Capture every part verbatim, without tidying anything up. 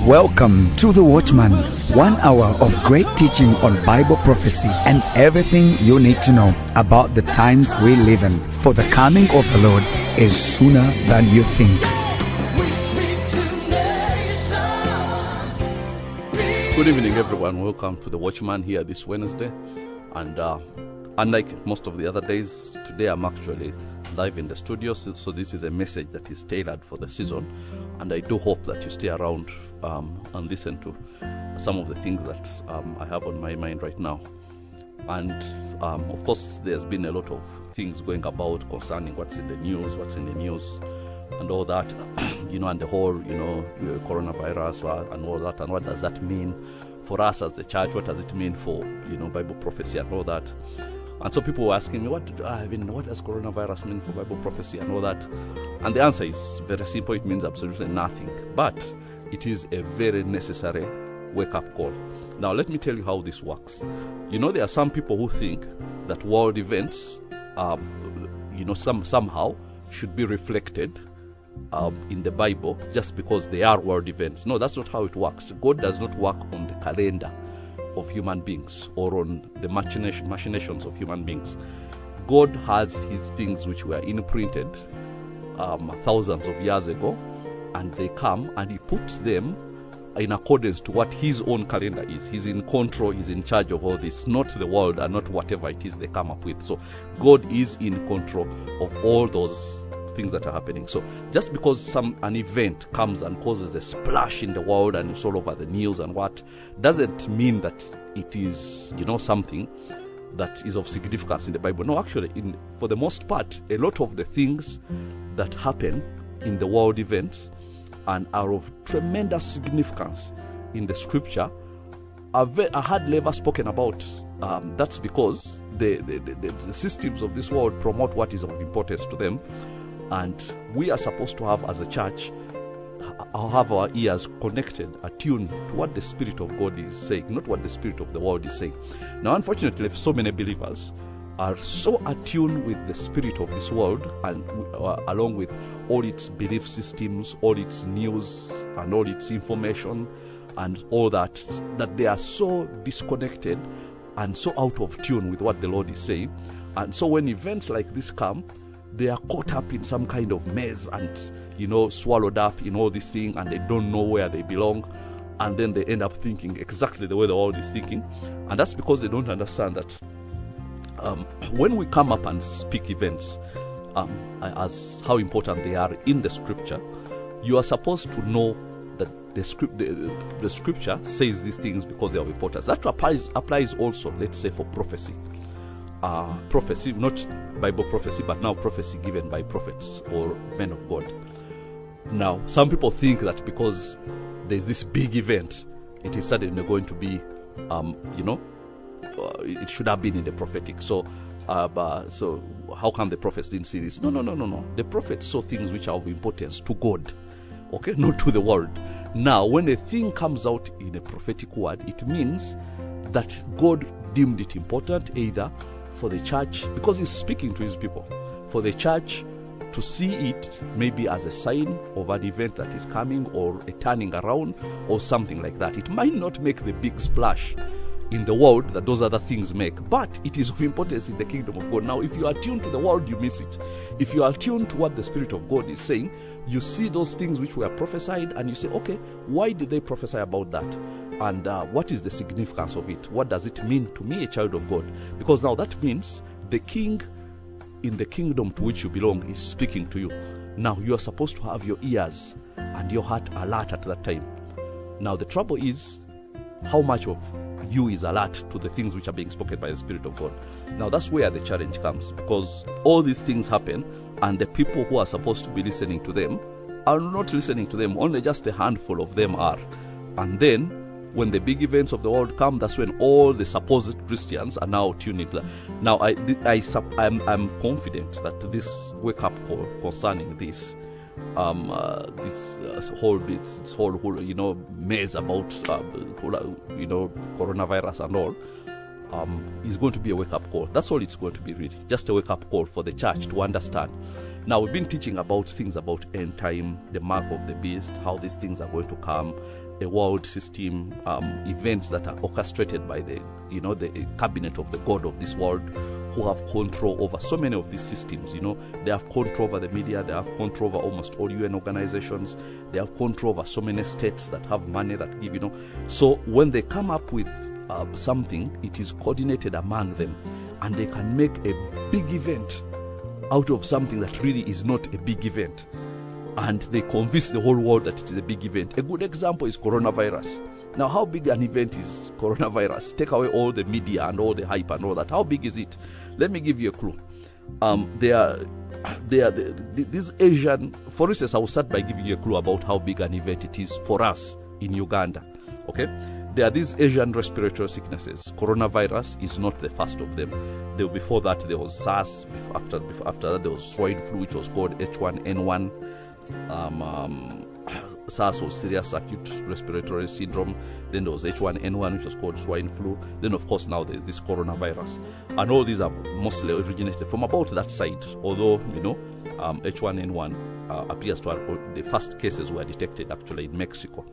Welcome to The Watchman, one hour of great teaching on Bible prophecy and everything you need to know about the times we live in. For the coming of the Lord is sooner than you think. Good evening, everyone. Welcome to The Watchman here this Wednesday. And uh, unlike most of the other days, today I'm actually live in the studio, so this is a message that is tailored for the season, and I do hope that you stay around um, and listen to some of the things that um, I have on my mind right now. And um, of course, there's been a lot of things going about concerning what's in the news, what's in the news, and all that, you know, and the whole, you know, coronavirus and all that, and what does that mean for us as the church? What does it mean for, you know, Bible prophecy and all that? And so people were asking me, what, I mean, what does coronavirus mean for Bible prophecy and all that? And the answer is very simple. It means absolutely nothing. But it is a very necessary wake-up call. Now, let me tell you how this works. You know, there are some people who think that world events, um, you know, some somehow should be reflected um, in the Bible just because they are world events. No, that's not how it works. God does not work on the calendar of human beings or on the machination, machinations of human beings. God has his things which were imprinted um, thousands of years ago, and they come and he puts them in accordance to what his own calendar is. He's in control, he's in charge of all this, not the world and not whatever it is they come up with. So God is in control of all those things that are happening. So just because some an event comes and causes a splash in the world and it's all over the news and what, doesn't mean that it is, you know, something that is of significance in the Bible. No, actually, in for the most part, a lot of the things that happen in the world events and are of tremendous significance in the scripture are, very, are hardly ever spoken about. Um, that's because the, the, the, the systems of this world promote what is of importance to them. And we are supposed to have, as a church, have our ears connected, attuned to what the Spirit of God is saying, not what the Spirit of the world is saying. Now, unfortunately, so many believers are so attuned with the spirit of this world, and uh, along with all its belief systems, all its news, and all its information, and all that, that they are so disconnected and so out of tune with what the Lord is saying. And so when events like this come, they are caught up in some kind of mess and, you know, swallowed up in all this thing, and they don't know where they belong, and then they end up thinking exactly the way the world is thinking. And that's because they don't understand that um, when we come up and speak events um, as how important they are in the scripture, you are supposed to know that the script, the, the scripture says these things because they are important. That applies, applies also, let's say, for prophecy. Uh, prophecy, not Bible prophecy, but now prophecy given by prophets or men of God. Now, some people think that because there's this big event, it is suddenly going to be, um, you know, uh, it should have been in the prophetic. So, uh, but, so how come the prophets didn't see this? No, no, no, no, no. The prophets saw things which are of importance to God, okay, not to the world. Now, when a thing comes out in a prophetic word, it means that God deemed it important, either for the church, because he's speaking to his people, for the church to see it maybe as a sign of an event that is coming, or a turning around, or something like that. It might not make the big splash in the world that those other things make, but it is of importance in the kingdom of God. Now, if you are tuned to the world, you miss it. If you are tuned to what the Spirit of God is saying, you see those things which were prophesied, and you say, okay, why did they prophesy about that? And uh, what is the significance of it? What does it mean to me, a child of God? Because now that means the king in the kingdom to which you belong is speaking to you. Now you are supposed to have your ears and your heart alert at that time. Now the trouble is, how much of you is alert to the things which are being spoken by the Spirit of God? Now that's where the challenge comes, because all these things happen, and the people who are supposed to be listening to them are not listening to them. Only just a handful of them are. And then when the big events of the world come, that's when all the supposed Christians are now tuned into that. Now, I, I, I'm, I'm confident that this wake-up call concerning this, um, uh, this uh, whole bit, this whole, whole, you know, mess about, uh, you know, coronavirus and all, um, is going to be a wake-up call. That's all it's going to be, really, just a wake-up call for the church to understand. Now, we've been teaching about things about end time, the mark of the beast, how these things are going to come, a world system, um, events that are orchestrated by the, you know, the cabinet of the God of this world, who have control over so many of these systems. You know, they have control over the media, they have control over almost all U N organizations, they have control over so many states that have money that give, you know. So when they come up with uh, something, it is coordinated among them, and they can make a big event out of something that really is not a big event. And they convince the whole world that it is a big event. A good example is coronavirus. Now, how big an event is coronavirus? Take away all the media and all the hype and all that. How big is it? Let me give you a clue. Um, they are, they are the, the, these Asian. For instance, I will start by giving you a clue about how big an event it is for us in Uganda. Okay, there are these Asian respiratory sicknesses. Coronavirus is not the first of them. There, before that, there was SARS. After, before, after that, there was swine flu, which was called H one N one. Um, um, SARS was serious acute respiratory syndrome. Then there was H one N one, which was called swine flu. Then, of course, now there's this coronavirus. And all these have mostly originated from about that side. Although, you know, um, H one N one uh, appears to have, the first cases were detected actually in Mexico.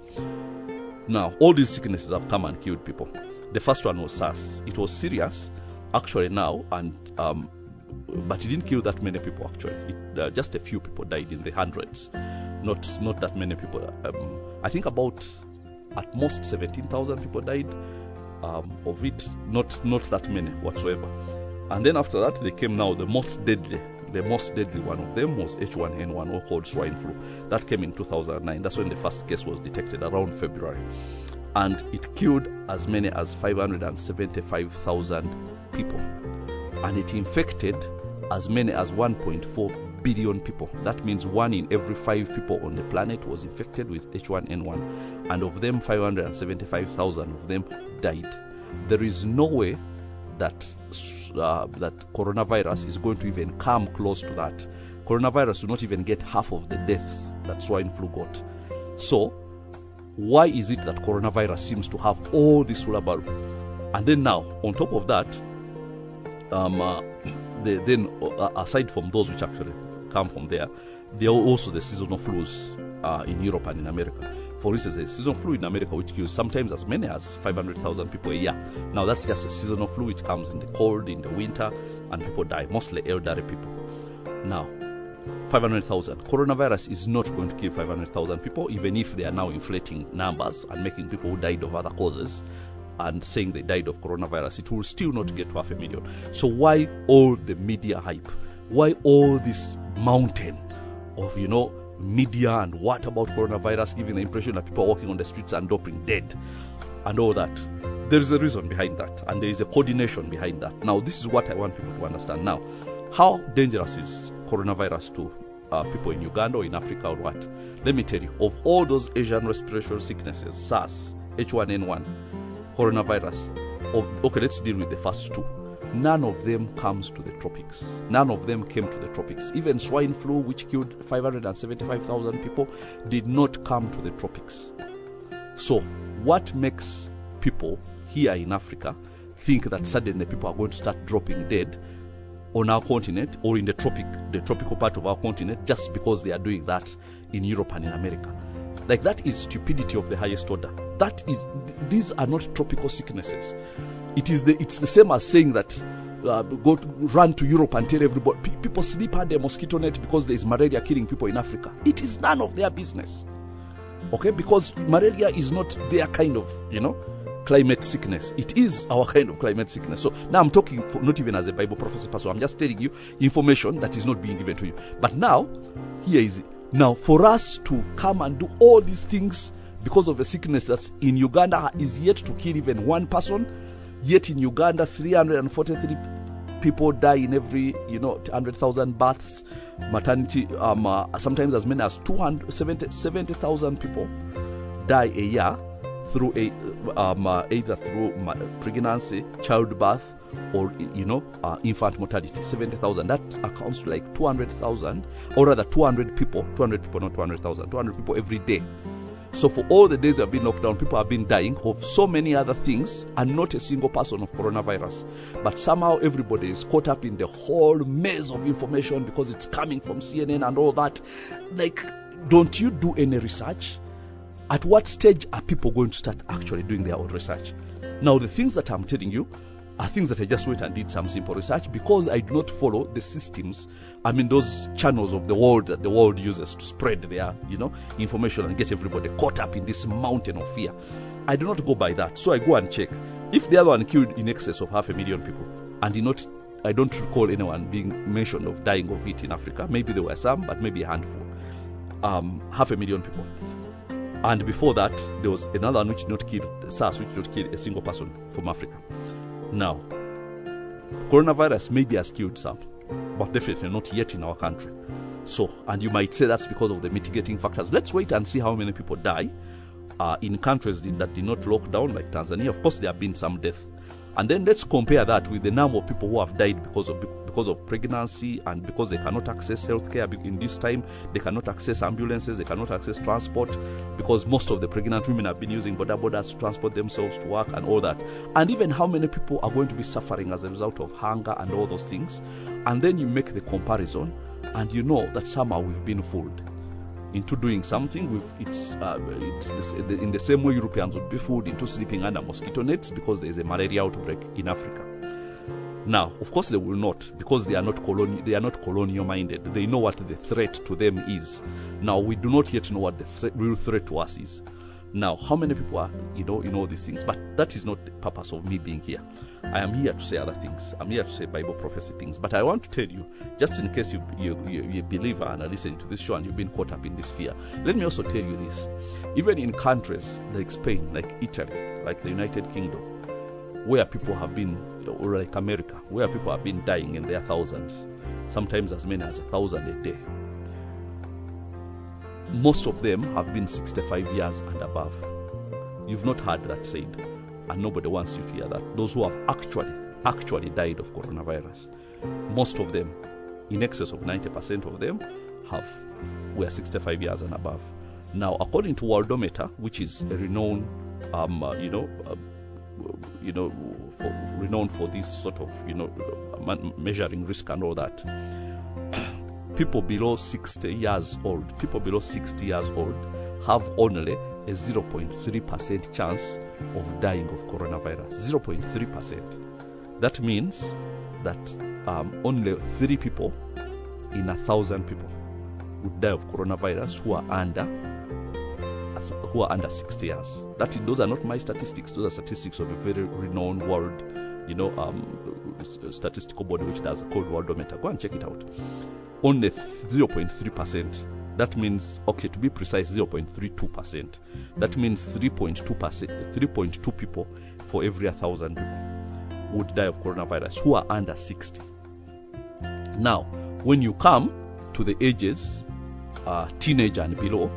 Now, all these sicknesses have come and killed people. The first one was SARS. It was serious, actually, now, and um, but it didn't kill that many people, actually. It, uh, just a few people died, in the hundreds. Not not that many people. Um, I think about, at most, seventeen thousand people died. Um, of it, not not that many whatsoever. And then after that, they came now, the most deadly. The most deadly one of them was H one N one, or called swine flu. That came in two thousand nine. That's when the first case was detected, around February. And it killed as many as five hundred seventy-five thousand people. And it infected as many as one point four billion people. That means one in every five people on the planet was infected with H one N one. And of them, five hundred seventy-five thousand of them died. There is no way that uh, that coronavirus is going to even come close to that. Coronavirus will not even get half of the deaths that swine flu got. So, why is it that coronavirus seems to have all this hullabaloo? And then now, on top of that, um, uh, the, then uh, aside from those which actually come from there, there are also the seasonal flus uh, in Europe and in America. For instance, a seasonal flu in America which kills sometimes as many as five hundred thousand people a year. Now, that's just a seasonal flu which comes in the cold, in the winter, and people die, mostly elderly people. Now, five hundred thousand. Coronavirus is not going to kill five hundred thousand people, even if they are now inflating numbers and making people who died of other causes and saying they died of coronavirus. It will still not get to half a million. So why all the media hype? Why all this mountain of, you know, media and what about coronavirus, giving the impression that people are walking on the streets and dropping dead and all that? There is a reason behind that, and there is a coordination behind that. Now, this is what I want people to understand. Now, how dangerous is coronavirus to uh, people in Uganda or in Africa or what? Let me tell you, of all those Asian respiratory sicknesses, SARS, H one N one, coronavirus, of, okay, let's deal with the first two. None of them comes to the tropics. None of them came to the tropics. Even swine flu, which killed five hundred seventy-five thousand people, did not come to the tropics. So, what makes people here in Africa think that suddenly people are going to start dropping dead on our continent or in the tropic, the tropical part of our continent, just because they are doing that in Europe and in America? Like, that is stupidity of the highest order. That is, these are not tropical sicknesses. It is the, it's the same as saying that uh, go to, run to Europe and tell everybody pe- people sleep under a mosquito net because there is malaria killing people in Africa. It is none of their business. Okay, because malaria is not their kind of, you know, climate sickness. It is our kind of climate sickness. So now I'm talking for, not even as a Bible prophecy person. I'm just telling you information that is not being given to you. But now, here is it. Now, for us to come and do all these things because of a sickness that's in Uganda is yet to kill even one person. Yet in Uganda, three hundred forty-three people die in every, you know, one hundred thousand births. Maternity, um, uh, sometimes as many as two hundred seventy thousand people die a year through a, um, uh, either through pregnancy, childbirth, or, you know, uh, infant mortality. seventy thousand. That accounts to like two hundred thousand, or rather two hundred people, two hundred people, not two hundred thousand, two hundred people every day. So for all the days they have been locked down, people have been dying of so many other things and not a single person of coronavirus. But somehow everybody is caught up in the whole maze of information because it's coming from C N N and all that. Like, don't you do any research? At what stage are people going to start actually doing their own research? Now, the things that I'm telling you are things that I just went and did some simple research because I do not follow the systems, I mean those channels of the world that the world uses to spread their, you know, information and get everybody caught up in this mountain of fear. I do not go by that. So I go and check. If the other one killed in excess of half a million people, and did not, I don't recall anyone being mentioned of dying of it in Africa. Maybe there were some, but maybe a handful. Um, half a million people. And before that, there was another one which did not kill, SARS, which did not kill a single person from Africa. Now, coronavirus maybe has killed some, but definitely not yet in our country. So, and you might say that's because of the mitigating factors. Let's wait and see how many people die uh, in countries that did not lock down, like Tanzania. Of course, there have been some deaths. And then let's compare that with the number of people who have died because of because of pregnancy and because they cannot access healthcare in this time. They cannot access ambulances, they cannot access transport because most of the pregnant women have been using border borders to transport themselves to work and all that. And even how many people are going to be suffering as a result of hunger and all those things. And then you make the comparison and you know that somehow we've been fooled into doing something. With it's, uh, it's in the same way Europeans would be fooled into sleeping under mosquito nets because there is a malaria outbreak in Africa. Now, of course, they will not, because they are not colonial. They are not colonial minded. They know what the threat to them is. Now, we do not yet know what the threat, real threat to us is. Now, how many people are, you know, in all these things? But that is not the purpose of me being here. I am here to say other things. I'm here to say Bible prophecy things. But I want to tell you, just in case you, you, you, you're a believer and are listening to this show and you've been caught up in this fear, let me also tell you this. Even in countries like Spain, like Italy, like the United Kingdom, where people have been, or like America, where people have been dying in their thousands, sometimes as many as a thousand a day, most of them have been sixty-five years and above. You've not heard that said, and nobody wants you to hear that. Those who have actually, actually died of coronavirus, most of them, in excess of ninety percent of them, have were sixty-five years and above. Now, according to Worldometer, which is a renowned, um, uh, you know, uh, you know, for, renowned for this sort of, you know, measuring risk and all that. People below sixty years old, people below sixty years old have only a zero point three percent chance of dying of coronavirus. zero point three percent. That means that um, only three people in a thousand people would die of coronavirus who are under who are under sixty years. That is, those are not my statistics. Those are statistics of a very renowned world, you know, um, statistical body which does called Worldometer. Go and check it out. Only zero point three percent. That means, okay, to be precise, zero point three two percent. That means three point two percent, three point two people for every one thousand people would die of coronavirus who are under sixty. Now, when you come to the ages, uh, teenager and below,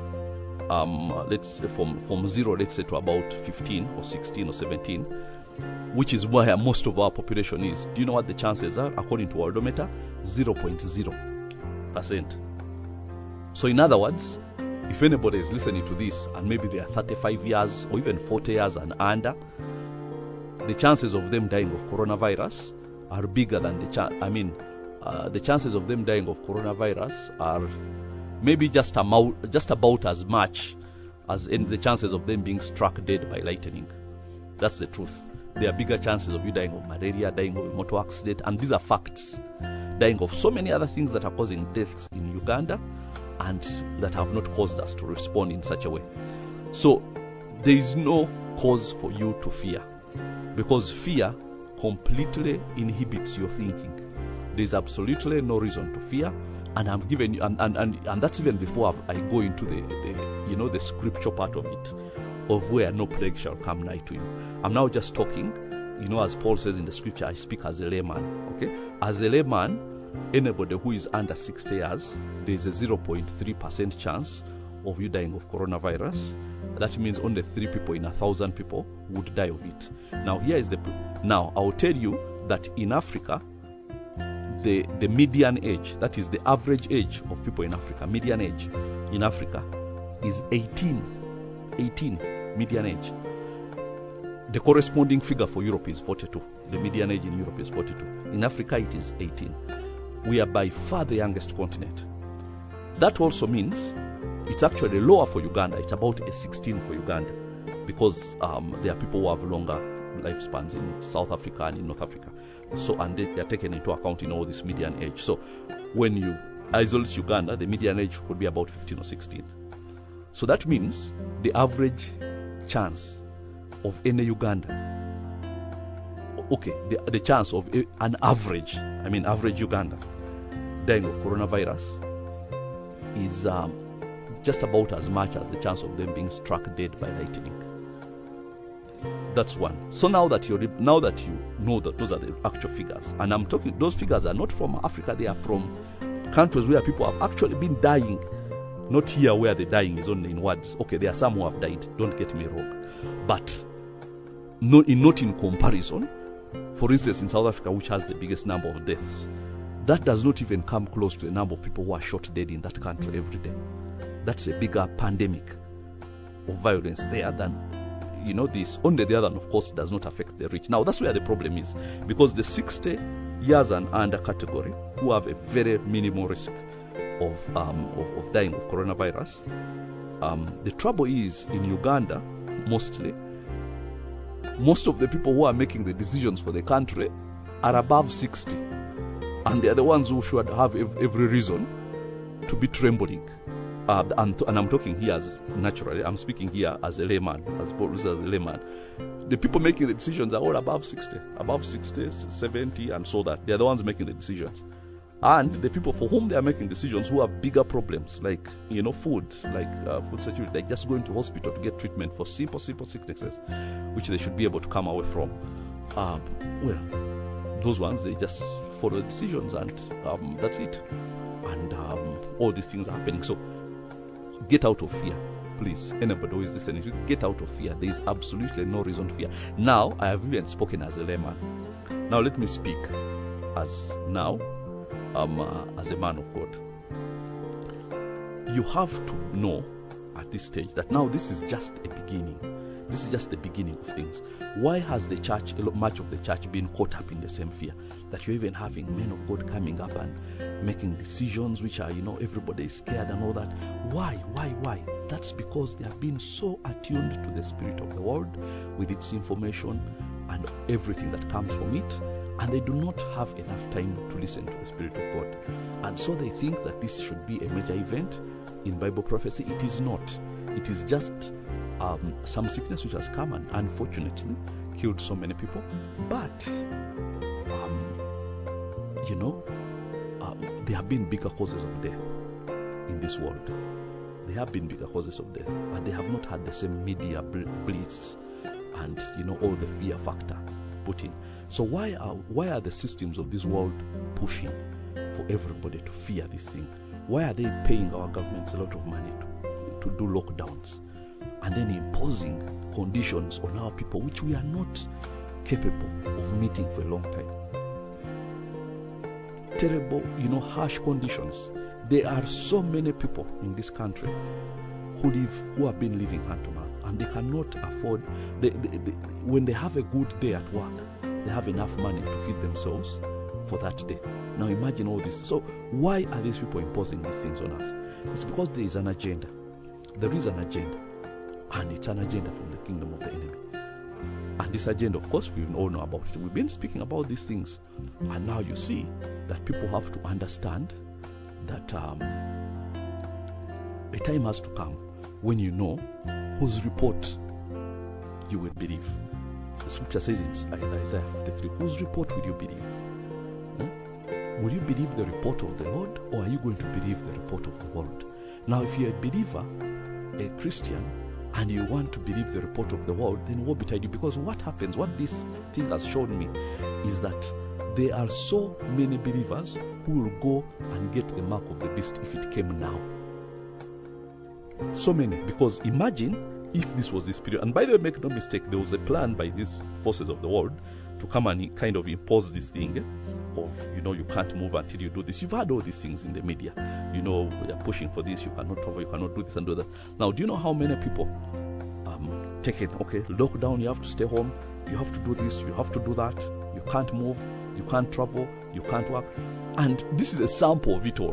um, let's say from, from zero, let's say to about fifteen or sixteen or seventeen, which is where most of our population is. Do you know what the chances are according to Worldometer? zero point zero percent. So in other words, if anybody is listening to this and maybe they are thirty-five years or even forty years and under, the chances of them dying of coronavirus are bigger than the cha- I mean, uh, the chances of them dying of coronavirus are maybe just about just about as much as in the chances of them being struck dead by lightning. That's the truth. There are bigger chances of you dying of malaria, dying of a motor accident, and these are facts. Dying of so many other things that are causing deaths in Uganda and that have not caused us to respond in such a way. So there is no cause for you to fear, because fear completely inhibits your thinking. There is absolutely no reason to fear, and I'm giving you, and, and, and, and that's even before I go into the, the you know the scripture part of it, of where no plague shall come nigh to you. I'm now just talking, you know, as Paul says in the scripture, I speak as a layman. Okay, as a layman, anybody who is under sixty years, there is a zero point three percent chance of you dying of coronavirus. That means only three people in a thousand people would die of it. Now here is the now I will tell you that in Africa, the the median age, that is the average age of people in Africa, median age in Africa is eighteen. eighteen median age. The corresponding figure for Europe is forty-two. The median age in Europe is forty-two. In Africa it is eighteen. We are by far the youngest continent. That also means It's actually lower for Uganda. It's about a sixteen for Uganda, because um, there are people who have longer lifespans in South Africa and in North Africa. So, and they, they are taken into account in all this median age. So when you isolate Uganda, the median age could be about fifteen or sixteen. So that means the average chance of any Uganda, okay, the, the chance of a, an average, I mean average Uganda dying of coronavirus is um, just about as much as the chance of them being struck dead by lightning. That's one. So now that you now that you know that those are the actual figures, and I'm talking, those figures are not from Africa; they are from countries where people have actually been dying. Not here where the dying is only in words. Okay, there are some who have died. Don't get me wrong, but no, in, not in comparison. For instance, in South Africa, which has the biggest number of deaths, that does not even come close to the number of people who are shot dead in that country every day. That's a bigger pandemic of violence there than, you know, this. On the other hand, of course, does not affect the rich. Now, that's where the problem is, because the sixty years and under category, who have a very minimal risk of um, of, of dying of coronavirus, um, the trouble is in Uganda, mostly, most of the people who are making the decisions for the country are above sixty, and they are the ones who should have every reason to be trembling. Uh, and, and I'm talking here as naturally, I'm speaking here as a layman, as Paul as a layman. The people making the decisions are all above sixty, above sixty, seventy, and so that. They are the ones making the decisions. And the people for whom they are making decisions who have bigger problems, like, you know, food, like uh, food security, like just going to hospital to get treatment for simple, simple sicknesses, which they should be able to come away from. Um, well, those ones, they just follow the decisions, and um, that's it. And um, all these things are happening. So get out of fear, please. Anybody who is listening, get out of fear. There is absolutely no reason to fear. Now, I have even spoken as a layman. Now let me speak as now. Um, uh, as a man of God, you have to know at this stage that now this is just a beginning. This is just the beginning of things. Why has the church, much of the church, been caught up in the same fear? That you're even having men of God coming up and making decisions which are, you know, everybody is scared and all that. Why? Why? Why? That's because they have been so attuned to the spirit of the world with its information and everything that comes from it. And they do not have enough time to listen to the Spirit of God. And so they think that this should be a major event in Bible prophecy. It is not. It is just um, some sickness which has come and unfortunately killed so many people. But, um, you know, um, there have been bigger causes of death in this world. There have been bigger causes of death, but they have not had the same media blitz and, you know, all the fear factor put in. So why are why are the systems of this world pushing for everybody to fear this thing? Why are they paying our governments a lot of money to, to do lockdowns and then imposing conditions on our people which we are not capable of meeting for a long time? Terrible, you know, harsh conditions. There are so many people in this country who live, who have been living hand to mouth, and they cannot afford. They, they, they, when they have a good day at work, they have enough money to feed themselves for that day. Now imagine all this. So why are these people imposing these things on us? It's because there is an agenda. There is an agenda, and it's an agenda from the kingdom of the enemy. And this agenda, of course, we all know about it. We've been speaking about these things, and now you see that people have to understand that um, a time has to come when you know whose report you will believe. The scripture says in Isaiah fifty-three, whose report will you believe? Hmm? Will you believe the report of the Lord, or are you going to believe the report of the world? Now, if you're a believer, a Christian, and you want to believe the report of the world, then woe betide you. Because what happens, what this thing has shown me, is that there are so many believers who will go and get the mark of the beast if it came now. So many. Because imagine if this was this period. And by the way, make no mistake, there was a plan by these forces of the world to come and kind of impose this thing of, you know, you can't move until you do this. You've heard all these things in the media. You know, they're pushing for this, you cannot travel, you cannot do this and do that. Now, do you know how many people um, take it? Okay, lockdown, you have to stay home, you have to do this, you have to do that, you can't move, you can't travel, you can't work. And this is a sample of it all.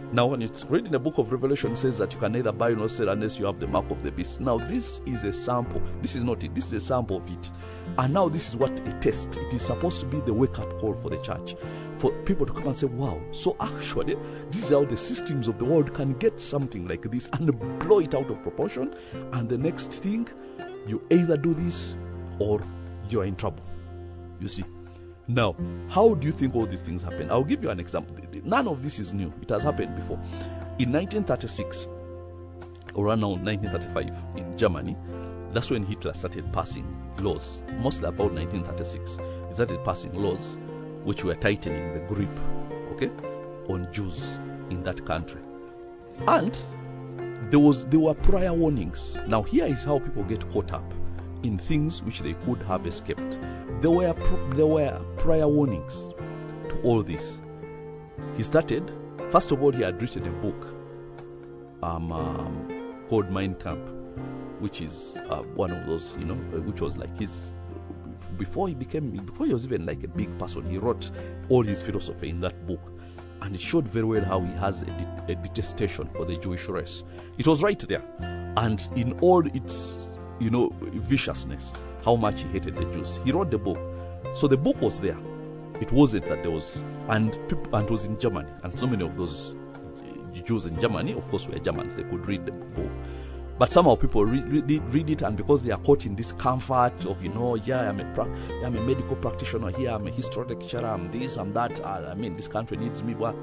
Now, when it's read in the book of Revelation, it says that you can neither buy nor sell unless you have the mark of the beast. Now, this is a sample. This is not it. This is a sample of it. And now this is what a test. It is supposed to be the wake-up call for the church, for people to come and say, wow, so actually, this is how the systems of the world can get something like this and blow it out of proportion. And the next thing, you either do this or you are in trouble. You see. Now, how do you think all these things happen? I'll give you an example. None of this is new. It has happened before. In nineteen thirty-six, or around nineteen thirty-five, in Germany, that's when Hitler started passing laws. Mostly about nineteen thirty-six, he started passing laws which were tightening the grip, okay, on Jews in that country. And there was there were prior warnings. Now, here is how people get caught up in things which they could have escaped. There were there were prior warnings to all this. He started, first of all, he had written a book um, um, called Mein Kampf, which is uh, one of those, you know, which was like his, before he became, before he was even like a big person, he wrote all his philosophy in that book. And it showed very well how he has a, de- a detestation for the Jewish race. It was right there. And in all its, you know, viciousness, how much he hated the Jews. He wrote the book. So the book was there. It wasn't that there was, and people, and it was in Germany. And so many of those Jews in Germany, of course, were Germans. They could read the book. But somehow people read, read, read it, and because they are caught in this comfort of, you know, yeah, I'm a, pra- I'm a medical practitioner here, I'm a history lecturer, I'm this, I'm that, I mean, this country needs me. Well,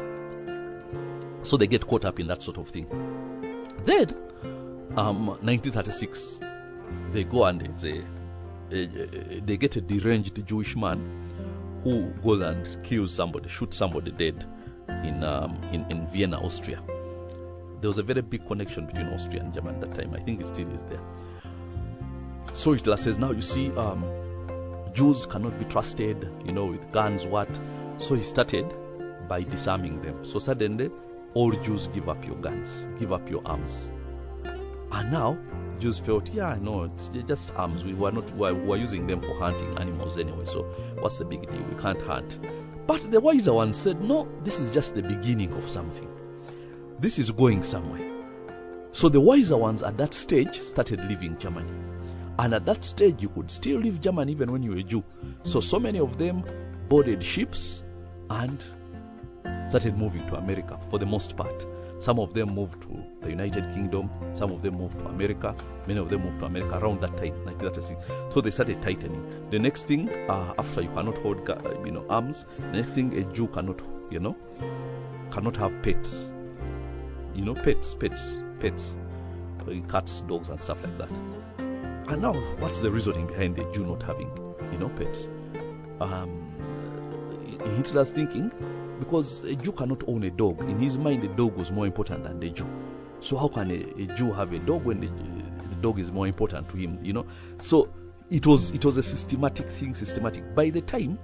so they get caught up in that sort of thing. Then, um, nineteen thirty-six, they go and they say, they get a deranged Jewish man who goes and kills somebody, shoots somebody dead in um, in, in Vienna, Austria. There was a very big connection between Austria and Germany at that time. I think it still is there. So Hitler says, now you see, um, Jews cannot be trusted, you know, with guns, what? So he started by disarming them. So suddenly, all Jews give up your guns, give up your arms. And now, Jews felt, yeah, no, it's just arms. We were not, we were, we were using them for hunting animals anyway, so what's the big deal? We can't hunt. But the wiser one said, no, this is just the beginning of something. This is going somewhere. So the wiser ones at that stage started leaving Germany. And at that stage, you could still leave Germany even when you were a Jew. So, so many of them boarded ships and started moving to America for the most part. Some of them moved to the United Kingdom. Some of them moved to America. Many of them moved to America around that time, nineteen thirty-six. So they started tightening. The next thing, uh, after you cannot hold, you know, arms, the next thing, a Jew cannot, you know, cannot have pets. You know, pets, pets, pets, cats, dogs, and stuff like that. And now, what's the reasoning behind the Jew not having, you know, pets? Um, in Hitler's thinking, because a Jew cannot own a dog. In his mind, the dog was more important than the Jew. So how can a, a Jew have a dog when the, the dog is more important to him? You know, so it was it was a systematic thing, systematic. By the time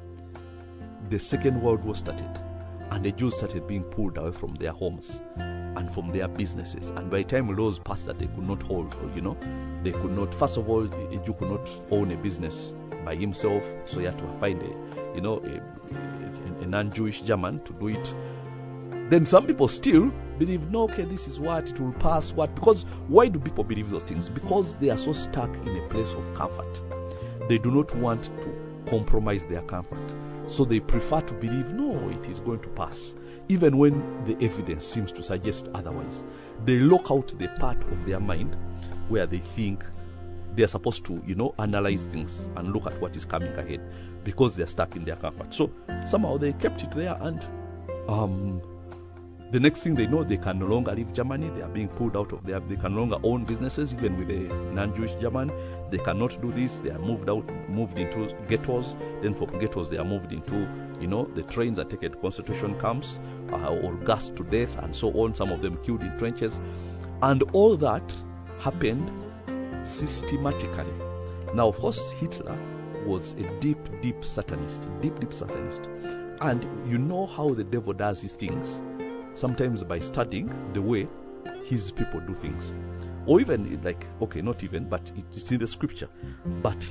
the Second World War started, and the Jews started being pulled away from their homes and from their businesses, and by the time laws passed that they could not hold, you know, they could not. First of all, a Jew could not own a business by himself, so he had to find a, you know, a, a, a non-Jewish German to do it. Then some people still believe, no, okay, this is what it will pass. What? Because why do people believe those things? Because they are so stuck in a place of comfort. They do not want to compromise their comfort, so they prefer to believe, no, it is going to pass, even when the evidence seems to suggest otherwise. They lock out the part of their mind where they think they are supposed to, you know, analyze things and look at what is coming ahead, because they are stuck in their comfort. So somehow they kept it there, and um, the next thing they know, they can no longer leave Germany. They are being pulled out of their, they can no longer own businesses, even with a non-Jewish German. They cannot do this. They are moved out, moved into ghettos. Then from ghettos, they are moved into, you know, the trains that take it to concentration camps, uh, or gassed to death, and so on. Some of them killed in trenches. And all that happened systematically. Now, of course, Hitler was a deep, deep Satanist, deep, deep Satanist. And you know how the devil does his things, sometimes by studying the way his people do things. Or even like, okay, not even, but it's in the scripture. But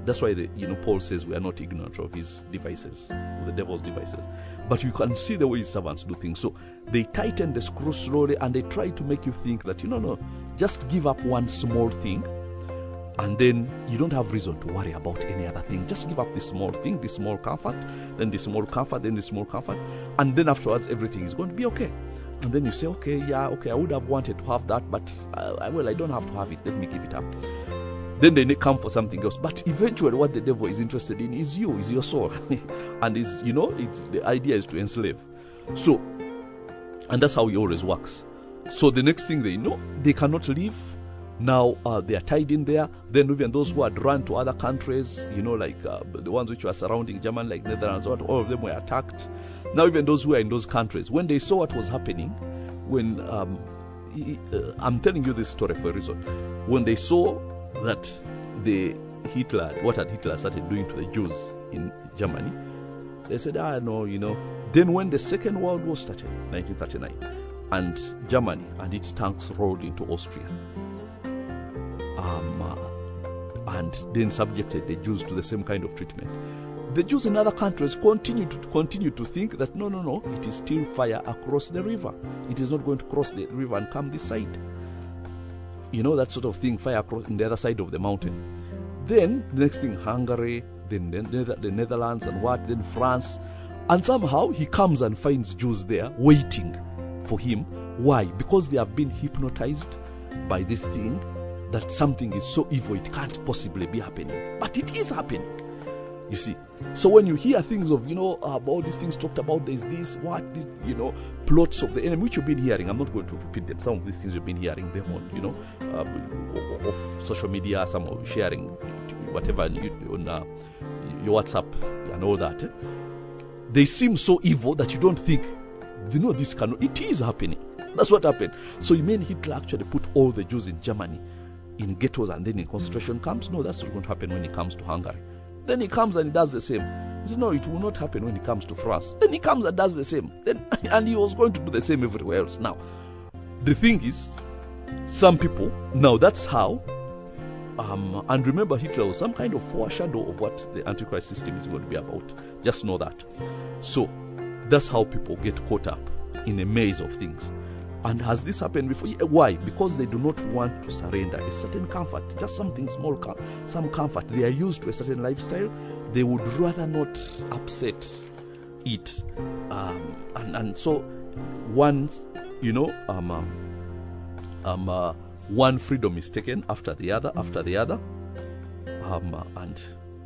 That's why the, you know Paul says we are not ignorant of his devices, the devil's devices. But you can see the way his servants do things. So they tighten the screw slowly, and they try to make you think that you know no, just give up one small thing, and then you don't have reason to worry about any other thing. Just give up this small thing, this small comfort, then this small comfort, then this small comfort, and then afterwards everything is going to be okay. And then you say, okay, yeah, okay, I would have wanted to have that, but uh, well, I don't have to have it. Let me give it up. Then they come for something else. But eventually, what the devil is interested in is you, is your soul, and is you know, it's the idea is to enslave. So, and that's how he always works. So the next thing they know, they cannot leave. Now uh, they are tied in there. Then even those who had run to other countries, you know, like uh, the ones which were surrounding Germany, like Netherlands, all of them were attacked. Now even those who were in those countries, when they saw what was happening, when um, he, uh, I'm telling you this story for a reason, when they saw that the Hitler, what had Hitler started doing to the Jews in Germany, they said, ah, no, you know. Then when the Second World War started, nineteen thirty-nine, and Germany and its tanks rolled into Austria, um, uh, and then subjected the Jews to the same kind of treatment, the Jews in other countries continue to continue to think that no, no, no, it is still fire across the river. It is not going to cross the river and come this side. You know, that sort of thing, fire across in the other side of the mountain. Then the next thing, Hungary, then the, the Netherlands, and what, then France. And somehow he comes and finds Jews there waiting for him. Why? Because they have been hypnotized by this thing that something is so evil it can't possibly be happening. But it is happening. You see, so when you hear things of, you know, uh, all these things talked about, there's this, what, this, you know, plots of the enemy, which you've been hearing. I'm not going to repeat them. Some of these things you've been hearing them on, you know, uh, of social media, some of sharing, whatever, on uh, your WhatsApp and all that. Eh? They seem so evil that you don't think, you know, this cannot, it is happening. That's what happened. So you mean Hitler actually put all the Jews in Germany in ghettos and then in concentration camps? No, that's not going to happen when it comes to Hungary. Then he comes and he does the same. He said, no, it will not happen when he comes to France. Then he comes and does the same. Then, and he was going to do the same everywhere else. Now, the thing is, some people, now that's how, um, and remember Hitler was some kind of foreshadow of what the Antichrist system is going to be about. Just know that. So, that's how people get caught up in a maze of things. And has this happened before? Why? Because they do not want to surrender a certain comfort, just something small, some comfort. They are used to a certain lifestyle. They would rather not upset it. Um, and, and so, one, you know, um, uh, um, uh, one freedom is taken after the other, after the other. Um, uh, and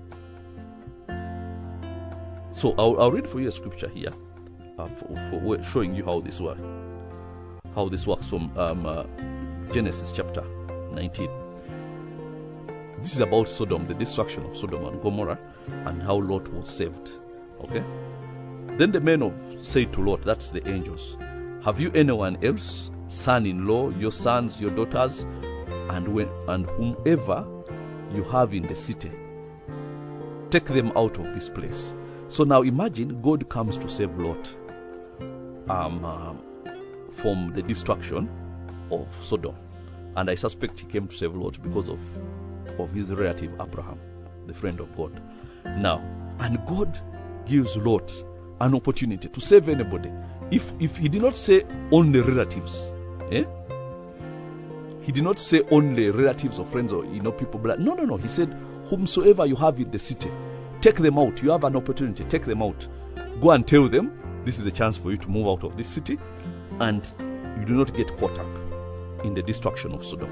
so, I'll, I'll read for you a scripture here uh, for, for showing you how this works. How this works from um, uh, Genesis chapter nineteen. This is about Sodom, the destruction of Sodom and Gomorrah, and how Lot was saved. Okay. Then the men of said to Lot, that's the angels, have you anyone else, son-in-law, your sons, your daughters, and when and whomever you have in the city, take them out of this place. So now imagine God comes to save Lot. Um. Uh, from the destruction of Sodom, and I suspect he came to save Lot because of of his relative Abraham, the friend of God. Now, and God gives Lot an opportunity to save anybody. If if he did not say only relatives, eh? He did not say only relatives or friends or you know people. No, no, no. He said, whomsoever you have in the city, take them out. You have an opportunity. Take them out. Go and tell them this is a chance for you to move out of this city. And you do not get caught up in the destruction of Sodom.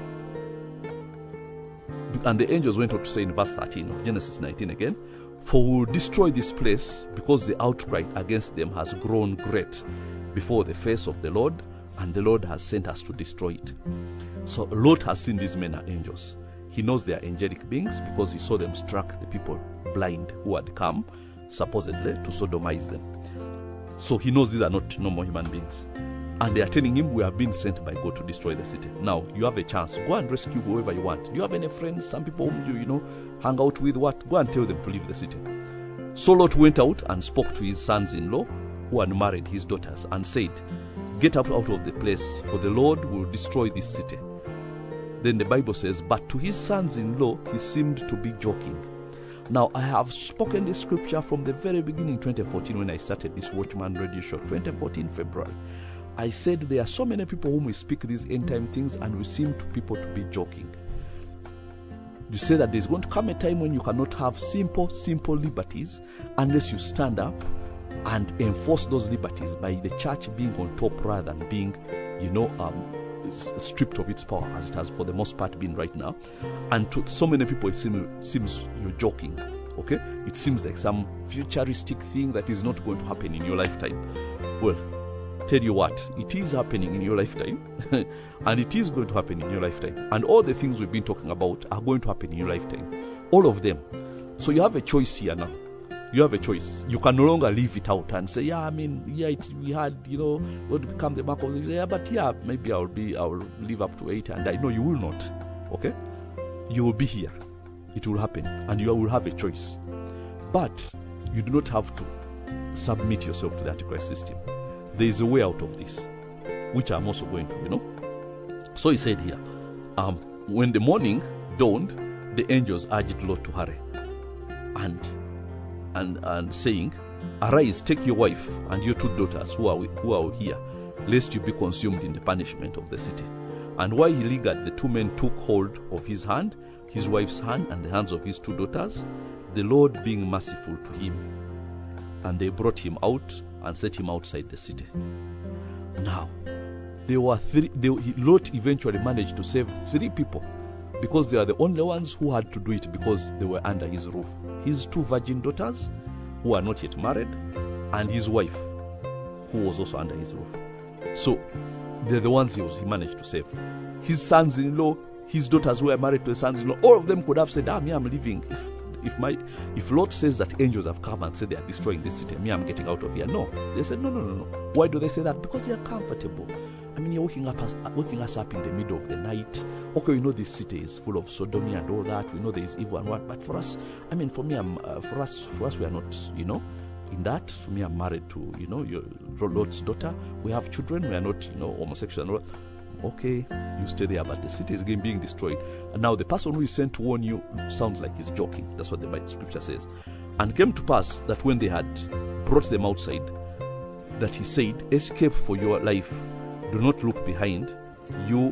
And the angels went on to say in verse thirteen of Genesis nineteen again, for we will destroy this place because the outcry against them has grown great before the face of the Lord, and the Lord has sent us to destroy it. So Lot has seen these men are angels. He knows they are angelic beings because he saw them struck the people blind who had come supposedly to sodomize them. So he knows these are not normal human beings. And they are telling him, we have been sent by God to destroy the city. Now, you have a chance. Go and rescue whoever you want. Do you have any friends, some people whom you, you know, hang out with? What? Go and tell them to leave the city. So Lot went out and spoke to his sons-in-law who had married his daughters and said, get up out of the place, for the Lord will destroy this city. Then the Bible says, but to his sons-in-law he seemed to be joking. Now, I have spoken this scripture from the very beginning, twenty fourteen, when I started this Watchman radio show, twenty fourteen February. I said there are so many people whom we speak these end time things, and we seem to people to be joking. You say that there's going to come a time when you cannot have simple, simple liberties unless you stand up and enforce those liberties by the church being on top rather than being, you know, um, stripped of its power, as it has for the most part been right now. And to so many people, it seems, seems you're joking. Okay, it seems like some futuristic thing that is not going to happen in your lifetime. Well, tell you what, it is happening in your lifetime, and it is going to happen in your lifetime. And all the things we've been talking about are going to happen in your lifetime, all of them. So you have a choice here now. You have a choice. You can no longer leave it out and say, yeah, I mean, yeah, it, we had, you know, what become the mark of the, yeah, but yeah, maybe I'll be, I'll live up to eight, and I know you will not. Okay, you will be here. It will happen, and you will have a choice. But you do not have to submit yourself to the Antichrist system. There is a way out of this, which I'm also going to, you know. So he said here, um, when the morning dawned, the angels urged Lot to hurry, and and and saying, "Arise, take your wife and your two daughters who are who are here, lest you be consumed in the punishment of the city." And while he lingered, the two men took hold of his hand, his wife's hand, and the hands of his two daughters, the Lord being merciful to him. And they brought him out and set him outside the city. Now, there were three. They, Lot eventually managed to save three people, because they are the only ones who had to do it because they were under his roof. His two virgin daughters, who are not yet married, and his wife, who was also under his roof. So, they're the ones he, was, he managed to save. His sons-in-law, his daughters who were married to his sons-in-law, all of them could have said, ah, me, I'm leaving. If if my if Lot says that angels have come and said they are destroying this city, me, I'm getting out of here. No. They said, no, no, no, no. Why do they say that? Because they are comfortable. I mean, you're waking up us, waking us up in the middle of the night. Okay, we know this city is full of sodomy and all that. We know there is evil and what. But for us, I mean, for me, I'm uh, for us, for us, we are not, you know, in that. For me, I'm married to, you know, your Lot's daughter. We have children. We are not, you know, homosexual and all that. Okay, you stay there, but the city is being destroyed. And now the person who is sent to warn you sounds like he's joking. That's what the Bible scripture says. And it came to pass that when they had brought them outside, that he said, escape for your life. Do not look behind you,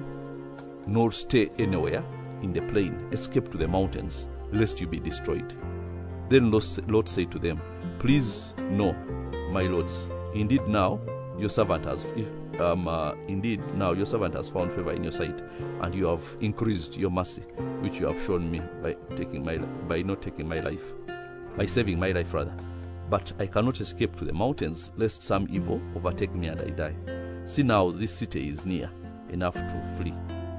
nor stay anywhere in the plain. Escape to the mountains, lest you be destroyed. Then Lot said to them, please no, my lords. Indeed now your servant has um, uh, indeed now your servant has found favor in your sight, and you have increased your mercy, which you have shown me by taking my by not taking my life, by saving my life rather. But I cannot escape to the mountains, lest some evil overtake me and I die. See now, this city is near enough to flee,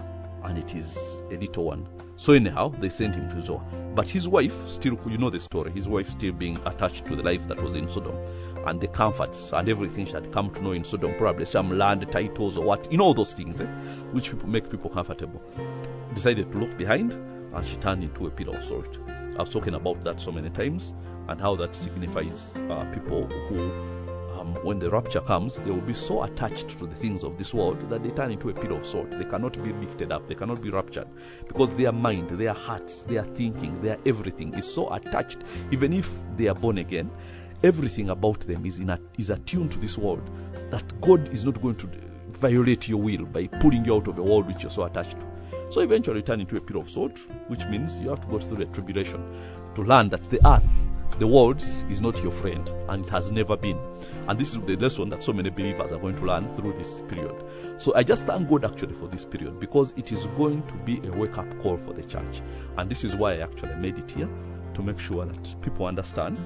and it is a little one. So anyhow, they sent him to Zoar. But his wife still, you know the story, his wife still being attached to the life that was in Sodom, and the comforts and everything she had come to know in Sodom, probably some land titles or what, you know, those things, eh, which people make people comfortable, decided to look behind, and she turned into a pillar of salt. I've spoken about that so many times, and how that signifies uh, people who, um, when the rapture comes, they will be so attached to the things of this world that they turn into a pillar of salt. They cannot be lifted up. They cannot be raptured, because their mind, their hearts, their thinking, their everything is so attached. Even if they are born again, everything about them is in a, is attuned to this world, that God is not going to violate your will by pulling you out of a world which you're so attached to. So eventually you turn into a pillar of salt, which means you have to go through the tribulation to learn that the earth, the world, is not your friend, and it has never been. And this is the lesson that so many believers are going to learn through this period. So I just thank God actually for this period, because it is going to be a wake-up call for the church. And this is why I actually made it here, to make sure that people understand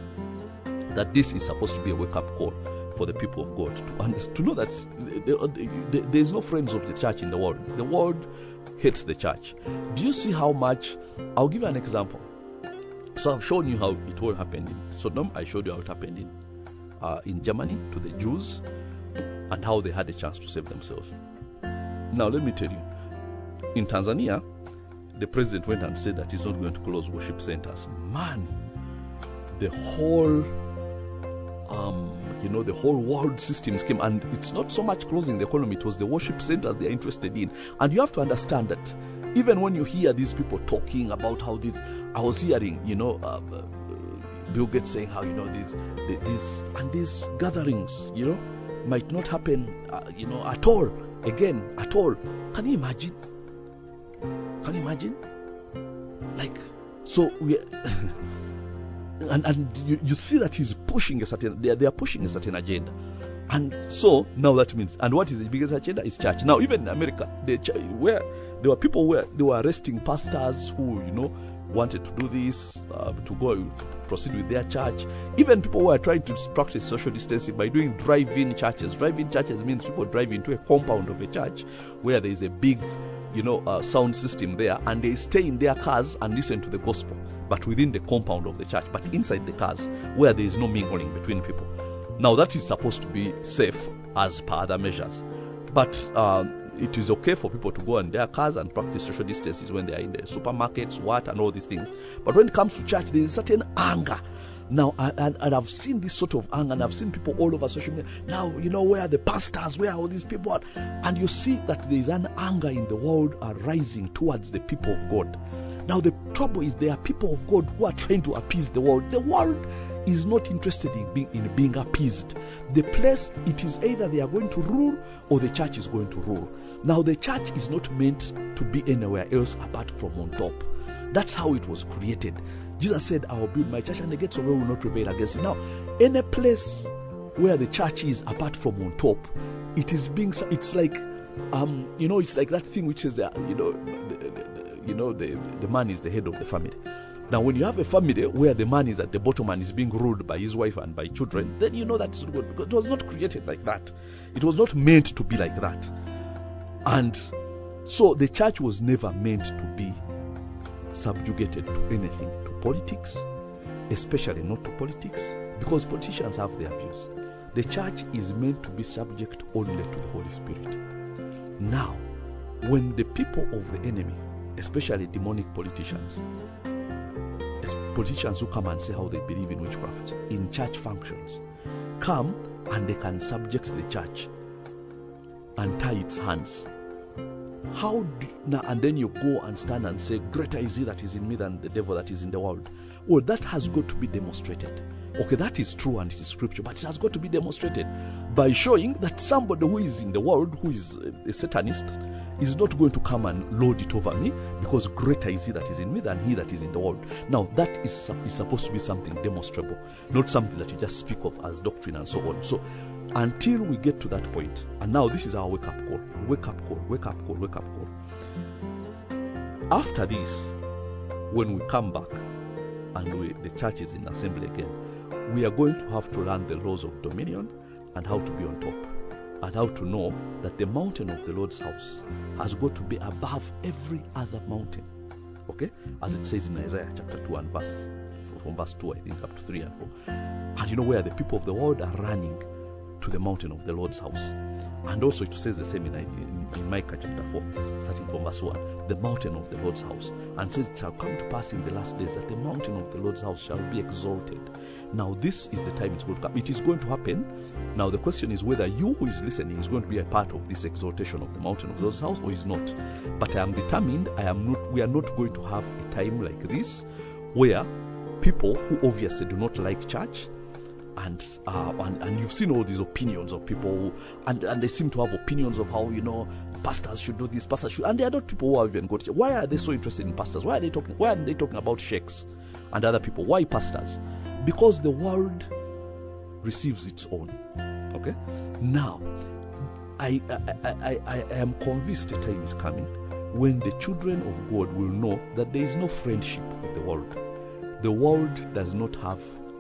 that this is supposed to be a wake-up call for the people of God, to understand, to know that there is no friends of the church in the world. The world hates the church. Do you see how much? I'll give you an example. So I've shown you how it all happened in Sodom. I showed you how it happened in uh, in Germany to the Jews, and how they had a chance to save themselves. Now let me tell you, in Tanzania, the president went and said that he's not going to close worship centers. Man, the whole um, you know, the whole world systems came, and it's not so much closing the economy, it was the worship centers they're interested in. And you have to understand that even when you hear these people talking about how this, I was hearing, you know, uh, Bill Gates saying how, you know, these, these, and these gatherings, you know, might not happen, uh, you know, at all, again, at all. Can you imagine? Can you imagine? Like, so we, and, and you, you see that he's pushing a certain, they are, they are pushing a certain agenda. And so now that means, and what is the biggest agenda? Is church. Now even in America, they, where there were people where they were arresting pastors who, you know, wanted to do this, uh, to go to proceed with their church. Even people who are trying to practice social distancing by doing drive-in churches. Drive-in churches means people drive into a compound of a church where there is a big, you know, uh, sound system there, and they stay in their cars and listen to the gospel, but within the compound of the church, but inside the cars where there is no mingling between people. Now that is supposed to be safe as per other measures, but um, it is okay for people to go in their cars and practice social distances when they are in the supermarkets, what, and all these things. But when it comes to church, there is certain anger. Now, and, and I've seen this sort of anger, and I've seen people all over social media. Now, you know, where are the pastors, where are all these people are? And you see that there is an anger in the world arising towards the people of God. Now, the trouble is there are people of God who are trying to appease the world. The world is not interested in being, in being appeased. The place, it is either they are going to rule or the church is going to rule. Now, the church is not meant to be anywhere else apart from on top. That's how it was created. Jesus said, I will build my church and the gates of hell will not prevail against it. Now, any place where the church is apart from on top, it is being, it's like, um, you know, it's like that thing which is, the, you know, the, the, you know, the, the man is the head of the family. Now, when you have a family where the man is at the bottom and is being ruled by his wife and by children, then you know that's good, because it was not created like that. It was not meant to be like that. And so the church was never meant to be subjugated to anything, to politics, especially not to politics, because politicians have their views. The church is meant to be subject only to the Holy Spirit. Now, when the people of the enemy, especially demonic politicians, politicians who come and say how they believe in witchcraft in church functions, come and they can subject the church and tie its hands. How do, now and then you go and stand and say, greater is he that is in me than the devil that is in the world. Well, that has got to be demonstrated. Okay, that is true and it is scripture, but it has got to be demonstrated by showing that somebody who is in the world, who is a Satanist, is not going to come and lord it over me, because greater is he that is in me than he that is in the world. Now, that is, is supposed to be something demonstrable, not something that you just speak of as doctrine and so on. So, until we get to that point, and now this is our wake-up call, wake-up call, wake-up call, wake-up call. After this, when we come back and we, the church is in assembly again, we are going to have to learn the laws of dominion and how to be on top, and how to know that the mountain of the Lord's house has got to be above every other mountain. Okay? As it says in Isaiah chapter two and verse, from verse two, I think, up to three and four. And you know where the people of the world are running to the mountain of the Lord's house. And also it says the same in, in, in Micah chapter four, starting from verse one, the mountain of the Lord's house. And says, it shall come to pass in the last days that the mountain of the Lord's house shall be exalted. Now this is the time it's going to come. It is going to happen. Now the question is whether you who is listening is going to be a part of this exaltation of the mountain of the Lord's house or is not. But I am determined, I am not, we are not going to have a time like this where people who obviously do not like church, And, uh, and and you've seen all these opinions of people who, and, and they seem to have opinions of how, you know, pastors should do this, pastors should, and they are not people who have even got to church. Why are they so interested in pastors? Why are they talking why are they talking about sheikhs and other people? Why pastors? Because the world receives its own. Okay? Now, I I, I, I I am convinced a time is coming when the children of God will know that there is no friendship with the world. The world does not have,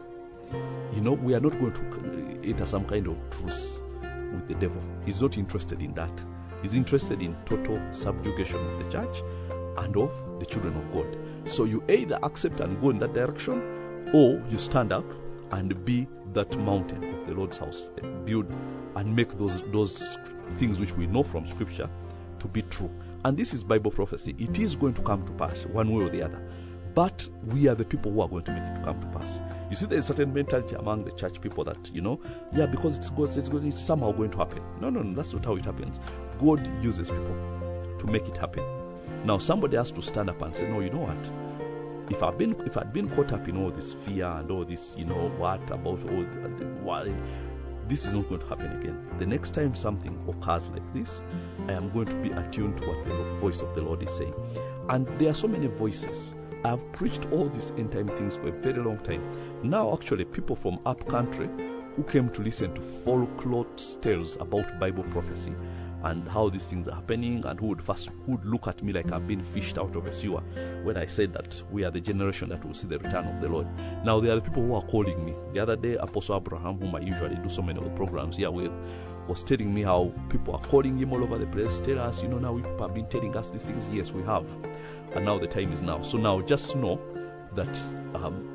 you know, we are not going to enter some kind of truce with the devil. He's not interested in that. He's interested in total subjugation of the church and of the children of God. So you either accept and go in that direction, or you stand up and be that mountain of the Lord's house, build and make those those things which we know from Scripture to be true. And this is Bible prophecy. It is going to come to pass one way or the other. But we are the people who are going to make it to come to pass. You see, there is a certain mentality among the church people that, you know, yeah, because it's God, it's, going, it's somehow going to happen. No, no, no, that's not how it happens. God uses people to make it happen. Now, somebody has to stand up and say, no, you know what? if I've been, if I'd been caught up in all this fear and all this, you know, what about all the, why, this is not going to happen again. The next time something occurs like this, I am going to be attuned to what the voice of the Lord is saying. And there are so many voices. I have preached all these end time things for a very long time. Now, actually, people from up country who came to listen to folklore tales about Bible prophecy and how these things are happening, and who would first who would look at me like I've been fished out of a sewer when I said that we are the generation that will see the return of the Lord. Now there are the people who are calling me. The other day, Apostle Abraham, whom I usually do so many of the programs here with, was telling me how people are calling him all over the place, tell us, you know, now people have been telling us these things. Yes, we have. And now the time is now. So now just know that um,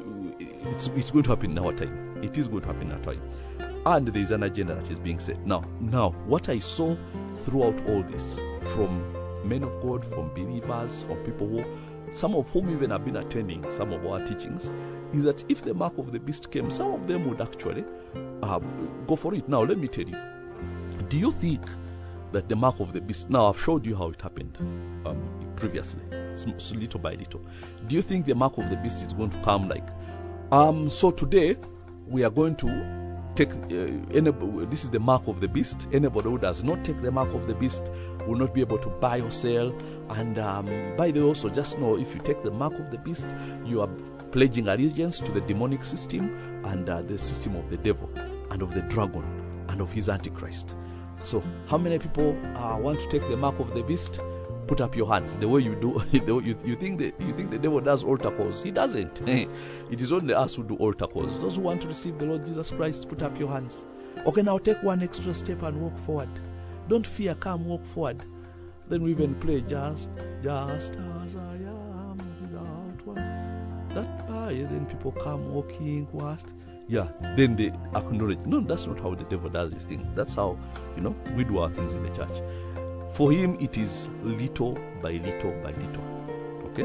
it's, it's going to happen in our time. It is going to happen in our time. And there is an agenda that is being set. Now, now, what I saw throughout all this, from men of God, from believers, from people who, some of whom even have been attending some of our teachings, is that if the mark of the beast came, some of them would actually uh, go for it. Now, let me tell you, do you think that the mark of the beast, now I've showed you how it happened um, previously, so little by little. Do you think the mark of the beast is going to come like, um, so today we are going to take, uh, anybody, this is the mark of the beast. Anybody who does not take the mark of the beast will not be able to buy or sell. And um, by the way, also just know, if you take the mark of the beast, you are pledging allegiance to the demonic system and uh, the system of the devil and of the dragon and of his antichrist. So how many people uh, want to take the mark of the beast? Put up your hands. The way you do, you, you think the you think the devil does altar calls. He doesn't. It is only us who do altar calls. Those who want to receive the Lord Jesus Christ, put up your hands. Okay, now take one extra step and walk forward. Don't fear. Come, walk forward. Then we even play just, just as I am without one. That by then people come walking. What? Yeah. Then they acknowledge. No, that's not how the devil does his thing. That's how, you know, we do our things in the church. For him, it is little by little by little. Okay?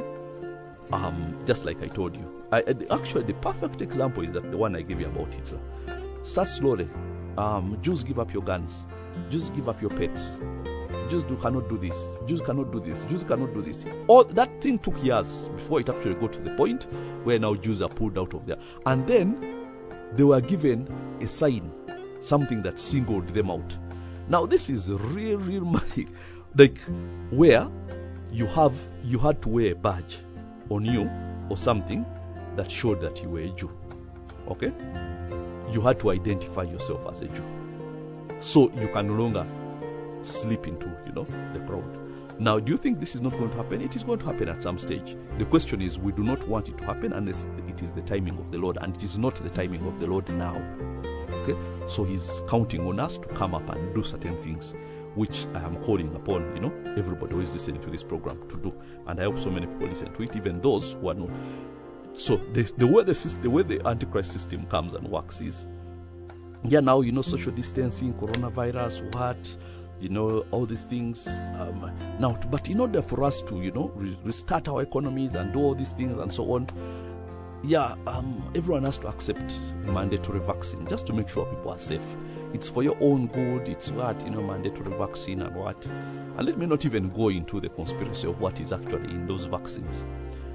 Um, just like I told you. I, actually, the perfect example is that the one I gave you about Hitler. Start slowly. Um, Jews, give up your guns. Jews, give up your pets. Jews do, cannot do this. Jews cannot do this. Jews cannot do this. All that thing took years before it actually got to the point where now Jews are pulled out of there. And then they were given a sign, something that singled them out. Now this is real, real money, like where you have you had to wear a badge on you or something that showed that you were a Jew. Okay, you had to identify yourself as a Jew, so you can no longer slip into, you know, the crowd. Now, do you think this is not going to happen? It is going to happen at some stage. The question is, we do not want it to happen unless it is the timing of the Lord, and it is not the timing of the Lord now. Okay, so he's counting on us to come up and do certain things, which I am calling upon, you know, everybody who is listening to this program to do. And I hope so many people listen to it, even those who are not. So the, the way the system, the way the Antichrist system comes and works is, yeah, now, you know, social distancing, coronavirus, what, you know, all these things. Um, now, but in order for us to, you know, re- restart our economies and do all these things and so on, yeah, um, everyone has to accept mandatory vaccine just to make sure people are safe. It's for your own good. It's what, you know, mandatory vaccine and what. And let me not even go into the conspiracy of what is actually in those vaccines.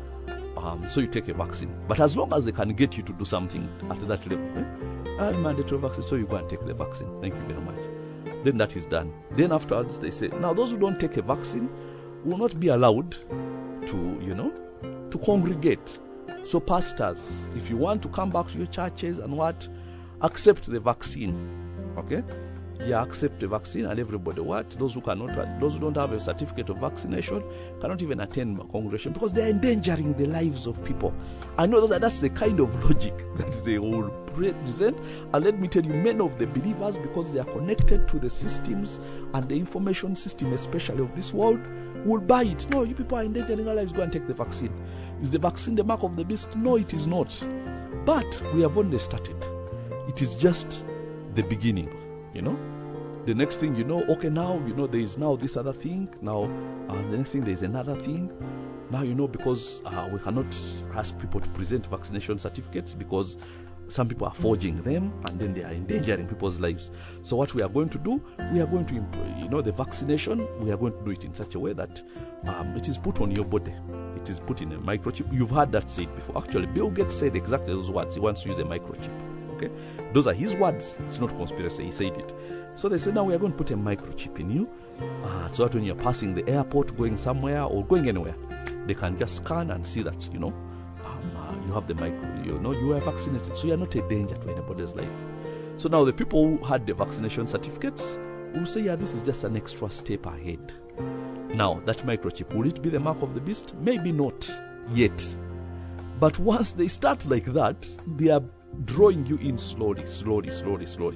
Um, so you take a vaccine, but as long as they can get you to do something at that level, eh? ah, mandatory vaccine, so you go and take the vaccine. Thank you very much. Then that is done. Then afterwards they say, now those who don't take a vaccine will not be allowed to, you know, to congregate. So pastors, if you want to come back to your churches and what, accept the vaccine. Okay? Yeah, accept the vaccine, and everybody what? Those who cannot, those who don't have a certificate of vaccination cannot even attend a congregation because they are endangering the lives of people. I know that that's the kind of logic that they will present. And let me tell you, many of the believers, because they are connected to the systems and the information system, especially of this world, will buy it. No, you people are endangering our lives. Go and take the vaccine. Is the vaccine the mark of the beast? No, it is not. But we have only started. It is just the beginning, you know. The next thing you know, okay, now, you know, there is now this other thing. Now, uh, the next thing, there is another thing. Now, you know, because uh, we cannot ask people to present vaccination certificates because some people are forging them and then they are endangering people's lives. So what we are going to do, we are going to, you know, the vaccination, we are going to do it in such a way that um, it is put on your body. it is put in a microchip. You've heard that said before. Actually, Bill Gates said exactly those words. He wants to use a microchip. Okay, those are his words. It's not conspiracy. He said it. So they said, now we are going to put a microchip in you, uh, so that when you're passing the airport, going somewhere or going anywhere, they can just scan and see that, you know, um, uh, you have the micro, you know, you are vaccinated, so you are not a danger to anybody's life. So now the people who had the vaccination certificates will say, yeah, this is just an extra step ahead. Now, that microchip, will it be the mark of the beast? Maybe not yet. But once they start like that, they are drawing you in slowly, slowly, slowly, slowly.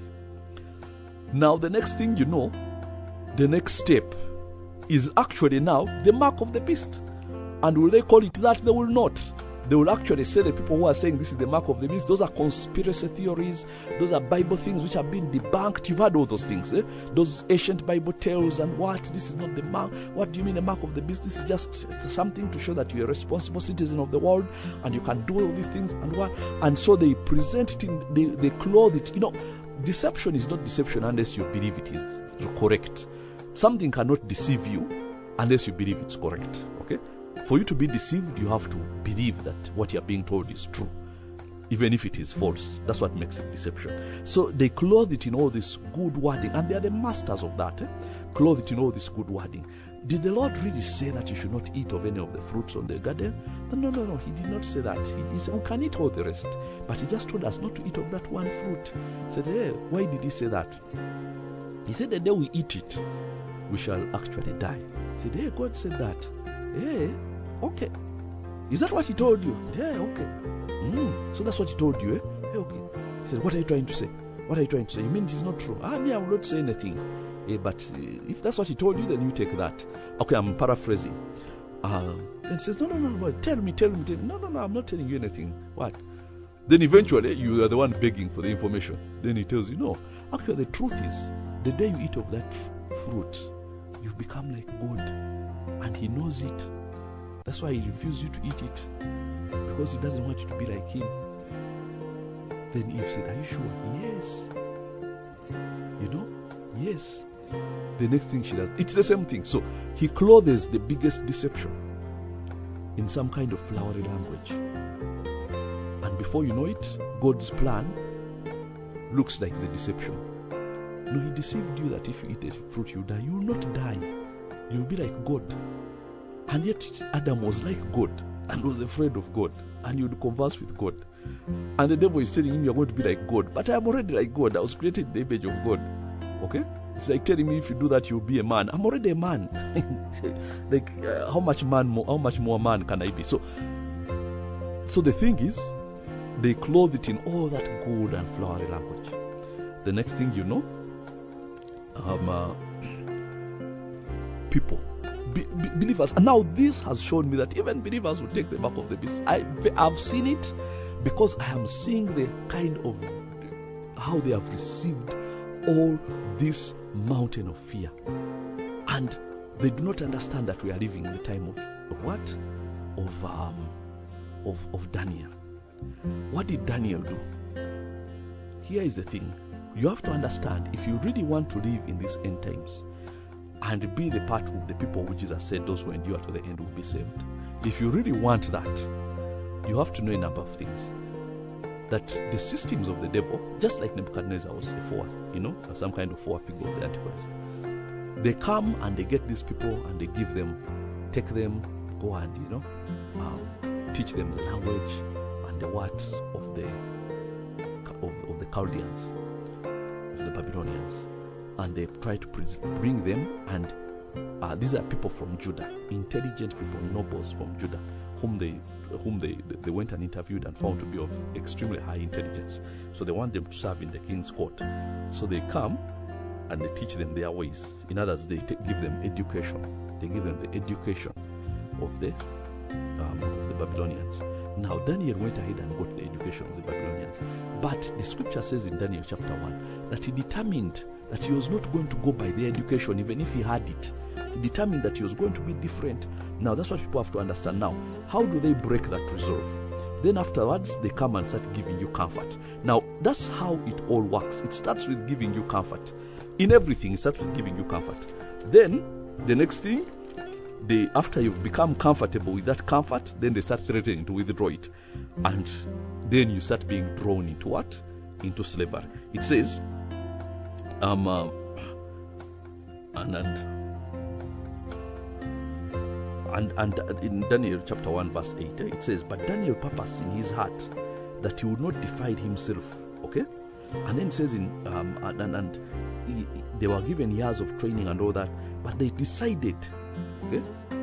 Now, the next thing you know, the next step is actually now the mark of the beast. And will they call it that? They will not. They will actually say, the people who are saying this is the mark of the beast, those are conspiracy theories, those are Bible things which have been debunked. You've heard all those things, eh? Those ancient Bible tales and what? This is not the mark. What do you mean the mark of the beast? This is just something to show that you're a responsible citizen of the world and you can do all these things and what? And so they present it in, they, they clothe it. You know, deception is not deception unless you believe it is correct. Something cannot deceive you unless you believe it's correct. Okay? For you to be deceived, you have to believe that what you're being told is true, even if it is false. That's what makes it deception. So they clothe it in all this good wording, and they are the masters of that. Eh? Clothe it in all this good wording. Did the Lord really say that you should not eat of any of the fruits on the garden? No, no, no, He did not say that. He, he said we can eat all the rest, but He just told us not to eat of that one fruit. He said, hey, why did He say that? He said the day we eat it, we shall actually die. He said, hey, God said that. Hey, okay. Is that what He told you? Yeah, okay. Mm, so that's what He told you, eh? Hey, okay. He said, what are you trying to say? What are you trying to say? You mean it is not true? Ah, me, I will not say anything. Yeah, but uh, if that's what He told you, then you take that. Okay, I'm paraphrasing. Uh, then He says, no, no, no, no, tell me, tell me, tell me. No, no, no, I'm not telling you anything. What? Then eventually, you are the one begging for the information. Then He tells you, no. Actually, the truth is, the day you eat of that f- fruit, you've become like God. And He knows it. That's why He refused you to eat it. Because He doesn't want you to be like Him. Then Eve said, are you sure? Yes. You know? Yes. The next thing she does, it's the same thing. So He clothes the biggest deception in some kind of flowery language. And before you know it, God's plan looks like the deception. No, He deceived you that if you eat the fruit, you die. You will not die. You will be like God. And yet Adam was like God and was afraid of God. And you would converse with God. And the devil is telling him, you're going to be like God. But I am already like God. I was created in the image of God. Okay? It's like telling me if you do that, you'll be a man. I'm already a man. Like, uh, how much man more, how much more man can I be? So, so the thing is, they clothe it in all that good and flowery language. The next thing you know, um, uh, people, be, be, believers, and now this has shown me that even believers will take the mark of the beast. I, I've seen it because I am seeing the kind of how they have received all this mountain of fear, and they do not understand that we are living in the time of, of what? Of um, of of Daniel. What did Daniel do? Here is the thing. You have to understand, if you really want to live in these end times and be the part of the people who Jesus said those who endure to the end will be saved. If you really want that, you have to know a number of things. That the systems of the devil, just like Nebuchadnezzar was a four, you know, some kind of four figure of the Antichrist, they come and they get these people and they give them, take them, go and, you know, um, teach them the language and the words of the of, of the Chaldeans, of the Babylonians, and they try to bring them, and uh, these are people from Judah, intelligent people, nobles from Judah, whom they whom they, they went and interviewed and found to be of extremely high intelligence. So they want them to serve in the king's court. So they come and they teach them their ways. In others, they t- give them education. They give them the education of the um, of the Babylonians. Now Daniel went ahead and got the education of the Babylonians. But the scripture says in Daniel chapter one that he determined that he was not going to go by their education even if he had it. He determined that he was going to be different. Now that's what people have to understand now. How do they break that resolve? Then afterwards, they come and start giving you comfort. Now, that's how it all works. It starts with giving you comfort. In everything, it starts with giving you comfort. Then, the next thing, they, after you've become comfortable with that comfort, then they start threatening to withdraw it. And then you start being drawn into what? Into slavery. It says, um, uh, and, and And, and in Daniel chapter one verse eight, it says, but Daniel purposed in his heart that he would not defile himself. Okay? And then it says, in um, and, and, and he, they were given years of training and all that, but they decided, okay,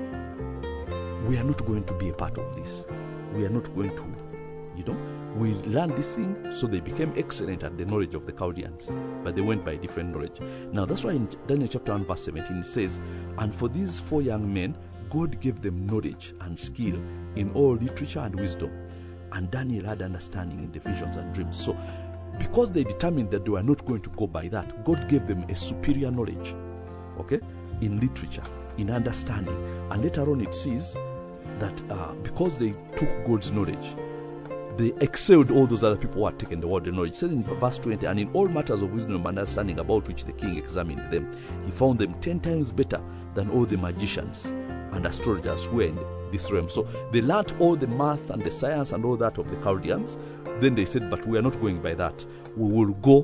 we are not going to be a part of this. We are not going to, you know, we learned this thing, so they became excellent at the knowledge of the Chaldeans, but they went by different knowledge. Now that's why in Daniel chapter one verse seventeen it says, and for these four young men, God gave them knowledge and skill in all literature and wisdom. And Daniel had understanding in the visions and dreams. So, because they determined that they were not going to go by that, God gave them a superior knowledge, okay, in literature, in understanding. And later on it says that uh, because they took God's knowledge, they excelled all those other who had taken the word of knowledge. It says in verse twenty, and in all matters of wisdom and understanding about which the king examined them, he found them ten times better than all the magicians and astrologers who were in this realm. So they learnt all the math and the science and all that of the Chaldeans. Then they said, but we are not going by that. We will go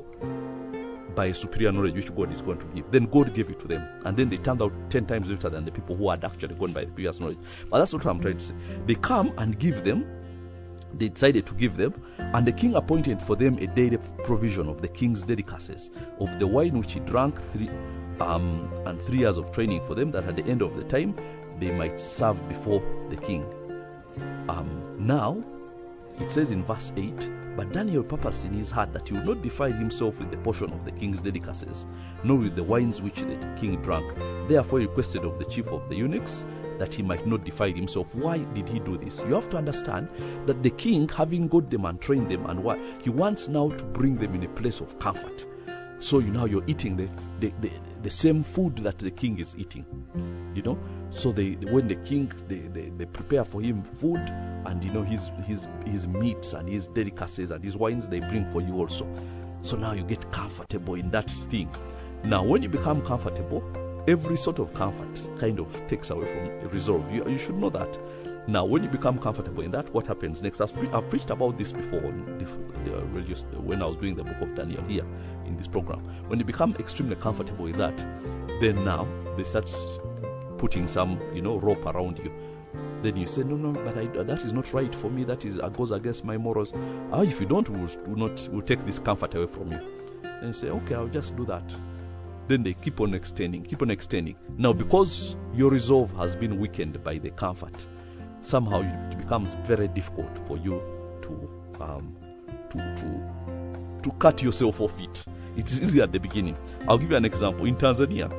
by a superior knowledge which God is going to give. Then God gave it to them. And then they turned out ten times better than the people who had actually gone by the previous knowledge. But that's not what I'm trying to say. They come and give them. They decided to give them. And the king appointed for them a daily provision of the king's delicacies, of the wine which he drank, three, um, and three years of training for them, that at the end of the time they might serve before the king. Um, now, it says in verse eight, but Daniel purposed in his heart that he would not defile himself with the portion of the king's delicacies, nor with the wines which the king drank. Therefore he requested of the chief of the eunuchs that he might not defile himself. Why did he do this? You have to understand that the king, having got them and trained them, and what he wants now to bring them in a place of comfort. So you know you're eating the, the, the, the same food that the king is eating, you know. So they, when the king, they, they, they prepare for him food, and you know his his his meats and his delicacies and his wines they bring for you also. So now you get comfortable in that thing. Now when you become comfortable, every sort of comfort kind of takes away from resolve. You, you should know that. Now, when you become comfortable in that, what happens next? I've, pre- I've preached about this before on the, the religious, when I was doing the book of Daniel here in this program. When you become extremely comfortable with that, then now they start putting some, you know, rope around you. Then you say, no, no, but I, that is not right for me. That is uh, goes against my morals. Ah, if you don't, we'll, we'll not, we'll take this comfort away from you. Then you say, okay, I'll just do that. Then they keep on extending, keep on extending. Now, because your resolve has been weakened by the comfort, somehow it becomes very difficult for you to um, to to to cut yourself off it. It's easy at the beginning. I'll give you an example. In Tanzania,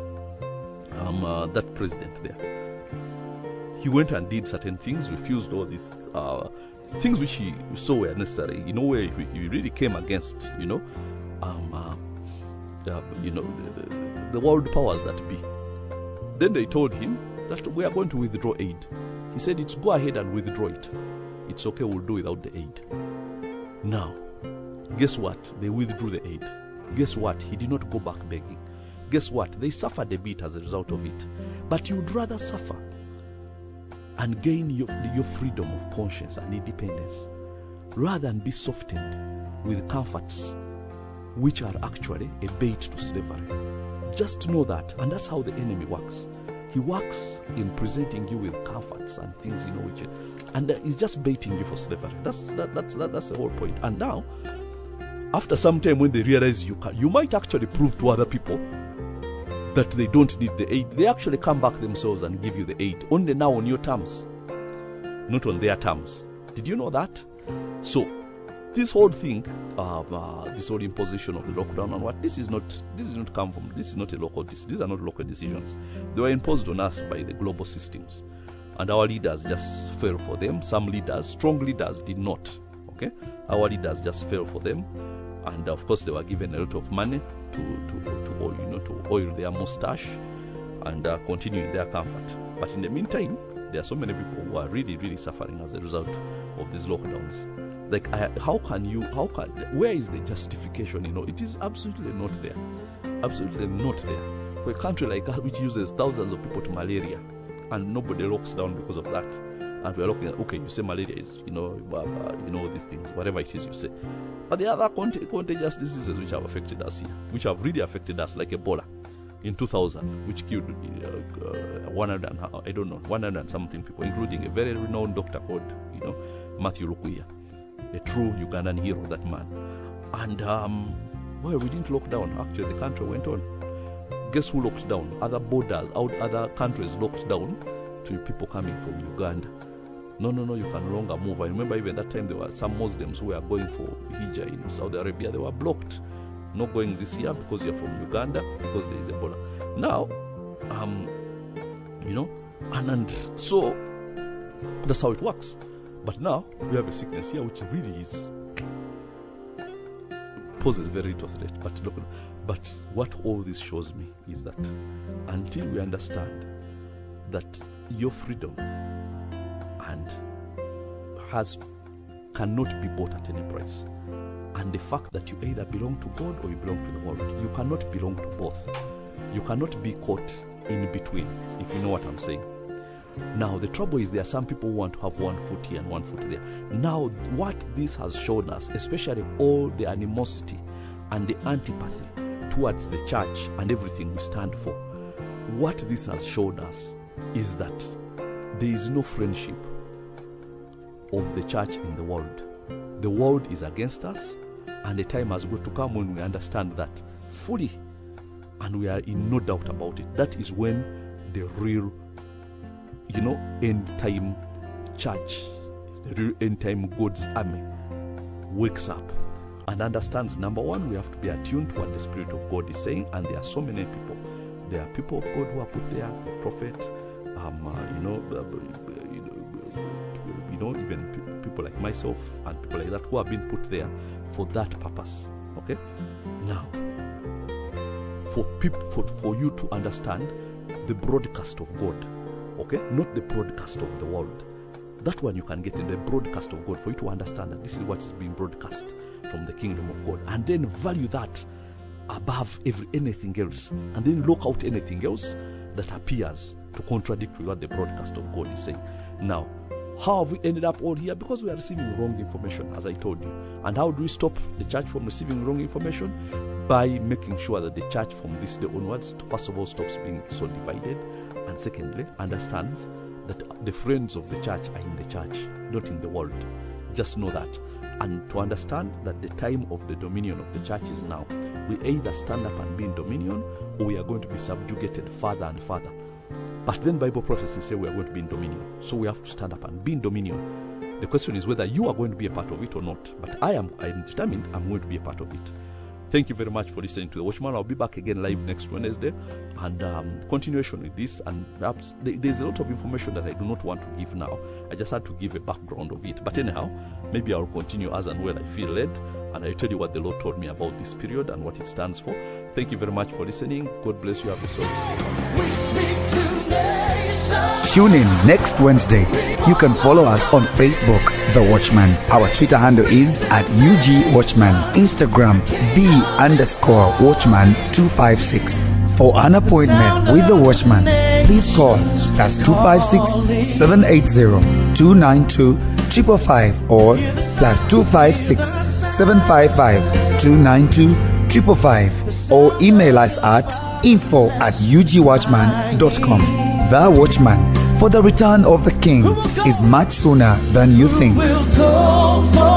um, uh, that president there, he went and did certain things, refused all these uh, things which he saw were necessary. You know, where he, he really came against, you know, um, uh, uh, you know, the, the, the world powers that be. Then they told him that we are going to withdraw aid. He said, it's go ahead and withdraw it. It's okay, we'll do without the aid. Now, guess what? They withdrew the aid. Guess what? He did not go back begging. Guess what? They suffered a bit as a result of it. But you'd rather suffer and gain your, your freedom of conscience and independence rather than be softened with comforts which are actually a bait to slavery. Just know that, and that's how the enemy works. He works in presenting you with comforts and things, you know, which, and he's just baiting you for slavery. That's that, that's that, that's the whole point. And now, after some time, when they realize you can, you might actually prove to other people that they don't need the aid. They actually come back themselves and give you the aid, only now on your terms, not on their terms. Did you know that? So, this whole thing, uh, uh, this whole imposition of the lockdown and what, this is not, this is not come from, this is not a local, these are not local decisions. They were imposed on us by the global systems, and our leaders just fell for them. Some leaders, strong leaders, did not. Okay, our leaders just fell for them, and of course they were given a lot of money to to to oil, you know, to oil their mustache and uh, continue in their comfort. But in the meantime, there are so many people who are really, really suffering as a result of these lockdowns. Like, I, how can you, how can, where is the justification? You know, it is absolutely not there. Absolutely not there. For a country like that, which uses thousands of people to malaria, and nobody locks down because of that. And we're looking at, okay, you say malaria is, you know, uh, uh, you know, these things, whatever it is you say. But the other cont- contagious diseases which have affected us here, which have really affected us, like Ebola in two thousand, which killed uh, uh, one hundred, and, I don't know, one hundred and something people, including a very renowned doctor called, you know, Matthew Lukuya, a true Ugandan hero, that man. And, um, well, we didn't lock down. Actually, the country went on. Guess who locked down? Other borders, other countries locked down to people coming from Uganda. No, no, no, you can no longer move. I remember even that time there were some Muslims who were going for Hijjah in Saudi Arabia. They were blocked. Not going this year because you're from Uganda, because there is Ebola. Now, um, you know, and, and so that's how it works. But now we have a sickness here which really is poses very little threat. But look, but what all this shows me is that until we understand that your freedom and has cannot be bought at any price, and the fact that you either belong to God or you belong to the world, you cannot belong to both. You cannot be caught in between, if you know what I'm saying. Now the trouble is there are some people who want to have one foot here and one foot there. Now what this has shown us, especially all the animosity and the antipathy towards the church and everything we stand for, what this has shown us is that there is no friendship of the church in the world. The world is against us, and the time has got to come when we understand that fully, and we are in no doubt about it. That is when the real, you know, end time church, the real end time God's army wakes up and understands, number one, we have to be attuned to what the Spirit of God is saying, and there are so many people. There are people of God who are put there, the prophet, um, uh, you know, uh, you know, you know, even pe- people like myself and people like that who have been put there for that purpose. Okay, now for people, for for you to understand the broadcast of God, okay, not the broadcast of the world. That one you can get in the broadcast of God, for you to understand that this is what is being broadcast from the kingdom of God, and then value that above every anything else, and then look out anything else that appears to contradict with what the broadcast of God is saying. Now, how have we ended up all here? Because we are receiving wrong information, as I told you. And how do we stop the church from receiving wrong information? By making sure that the church from this day onwards, first of all, stops being so divided, and secondly, understands that the friends of the church are in the church, not in the world. Just know that. And to understand that the time of the dominion of the church is now. We either stand up and be in dominion, or we are going to be subjugated further and further. But then Bible prophecies say we are going to be in dominion. So we have to stand up and be in dominion. The question is whether you are going to be a part of it or not. But I am I am determined I'm going to be a part of it. Thank you very much for listening to The Watchman. I'll be back again live next Wednesday, and um, continuation with this. And perhaps there's a lot of information that I do not want to give now. I just had to give a background of it. But anyhow, maybe I'll continue as and when I feel led, and I'll tell you what the Lord told me about this period and what it stands for. Thank you very much for listening. God bless you. Have a Tune in next Wednesday. You can follow us on Facebook, The Watchman. Our Twitter handle is at U G Watchman. Instagram, The underscore Watchman two five six. For an appointment with The Watchman, please call plus two five six, seven eight zero, two nine two, five five five or plus two five six, seven five five, two nine two, five five five or email us at info at u g watchman dot com. The Watchman, for the return of the King is much sooner than you think.